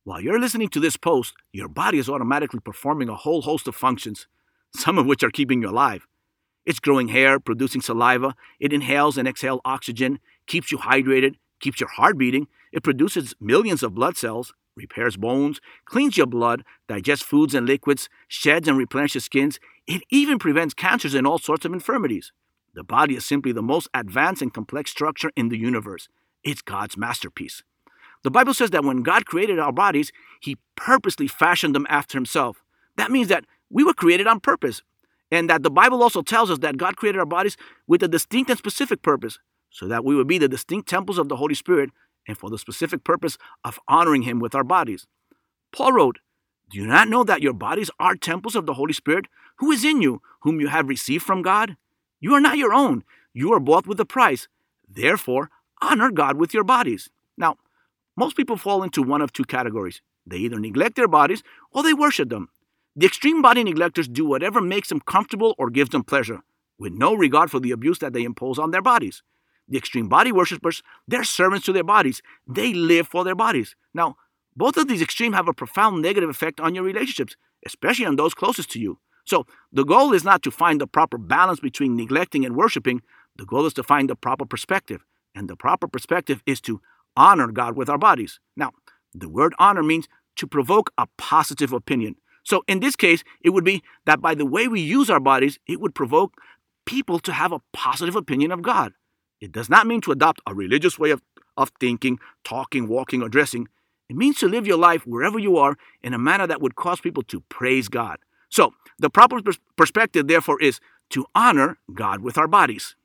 While you're listening to this post, your body is automatically performing a whole host of functions, some of which are keeping you alive. It's growing hair, producing saliva, it inhales and exhales oxygen, keeps you hydrated, keeps your heart beating, it produces millions of blood cells, repairs bones, cleans your blood, digests foods and liquids, sheds and replenishes skins. It even prevents cancers and all sorts of infirmities. The body is simply the most advanced and complex structure in the universe. It's God's masterpiece. The Bible says that when God created our bodies, He purposely fashioned them after Himself. That means that we were created on purpose. And that the Bible also tells us that God created our bodies with a distinct and specific purpose, so that we would be the distinct temples of the Holy Spirit and for the specific purpose of honoring Him with our bodies. Paul wrote, "Do you not know that your bodies are temples of the Holy Spirit, who is in you, whom you have received from God? You are not your own. You are bought with a price. Therefore, honor God with your bodies." Now, most people fall into one of two categories. They either neglect their bodies or they worship them. The extreme body neglectors do whatever makes them comfortable or gives them pleasure, with no regard for the abuse that they impose on their bodies. The extreme body worshipers, they're servants to their bodies. They live for their bodies. Now, both of these extremes have a profound negative effect on your relationships, especially on those closest to you. So, the goal is not to find the proper balance between neglecting and worshiping. The goal is to find the proper perspective. And the proper perspective is to honor God with our bodies. Now, the word honor means to provoke a positive opinion. So in this case, it would be that by the way we use our bodies, it would provoke people to have a positive opinion of God. It does not mean to adopt a religious way of thinking, talking, walking, or dressing. It means to live your life wherever you are in a manner that would cause people to praise God. So the proper perspective, therefore, is to honor God with our bodies.